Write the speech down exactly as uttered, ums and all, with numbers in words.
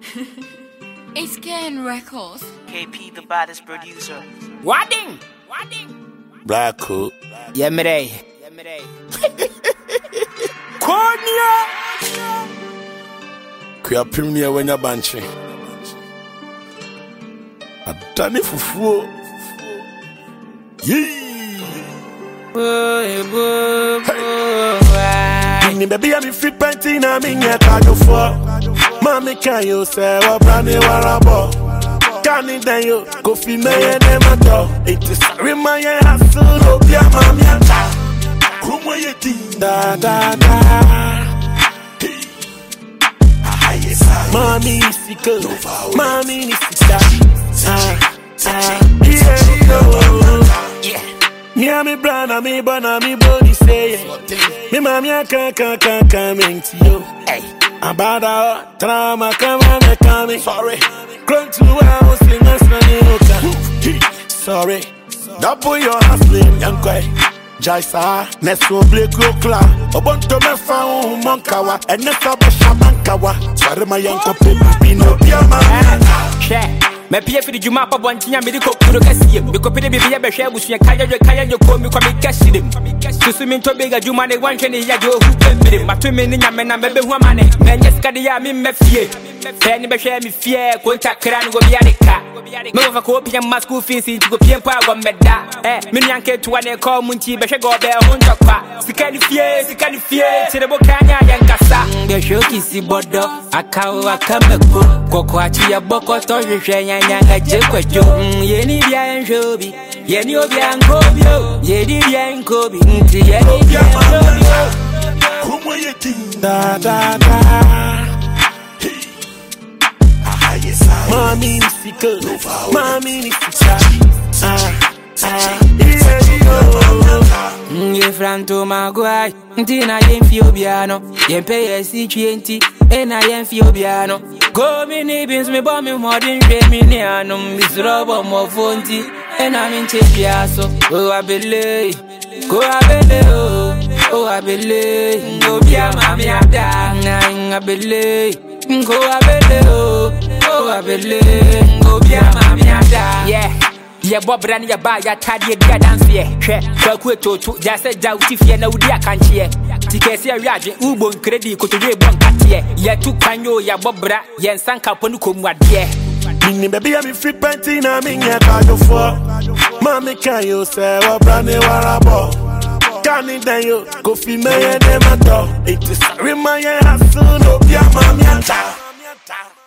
It's Ken Records. K P, the baddest producer. Wadding! Wadding! Black Coat. Yemre. Yemre. Cornea! Kuya Premier when you're banching. I've done it for four. Yee! Boy, boy, boy. Baby, I'm fit painting, I'm in your car for. Mommy, can you say what brand new warabo? Can it then you go feel me and them at all? It is remind you hustle, oh, yeah, mommy, and ta. Who will you think? Da da da. Mommy is sick, mommy is sick. Ah, ah, yeah, yeah. Me and me brother, me banana, me body say me mommy a can can can coming to you. Hey, about a drama come on me coming. Sorry, grown to where I was in my son. Sorry, double your hustling, young guy. Jaisa, neso black clock. Obonto me found monkawa, and neso be shamankawa. Sorry, my young couple, be no piama. Share. Me pay for the Juma pa bontinya me di ko kuro kasiye me ko pede bebe ya be hwe busu ya kaya je kaya je ko mi kwa me kasi dem to so mi to bega Juma ne wan hwe ne ya je ohu pembere mato me ni nyame na me be hu amane me nye skade ya me me fie fe ni be hwe mi fie ko ntakra no go bia de ka me wo fa ko pia ma school fees nti go pie pa go meda eh me nyan ke tuwa ne ko mu nti be hwe go be ho ntokwa sika ni fie sika ni fie tire bo kanya ya nkasa be hwe kisi bodo akawo akameko koko achi ya boko to hwe Nyanga chekwecho yeni bya njobi yeni obya nkobyo yeni bya nkobi nti yeni bya nkobyo Kumo yeti da da da Mami ni sika Mami ni sika Ah ah yeah Ye franto magwai ntina yemfi obiano yempe yesi twenty ena yemfi obiano go mi ni bins me bomb me modern me ni anum bisrobo mo fonti ena min chepiaso o abele go abele o o abele go bia mami ada na abele go abele o o abele go bia mami ada yeah ye bobra ni ya ba ya tadie dia dance ye hwe kwaku etoto ja se ja utifie na udi akanchie tikesi awiaje ubo credit kotowe bon katie ye tu kwanyo ya bobra ye nsanka ponu komuade Mini baby I'm fit painting na me nya ka yo for Mommy can you say what brand new warabo Can it then you go feel me and them at all It is remind you hustle, oh, yeah, mommy and ta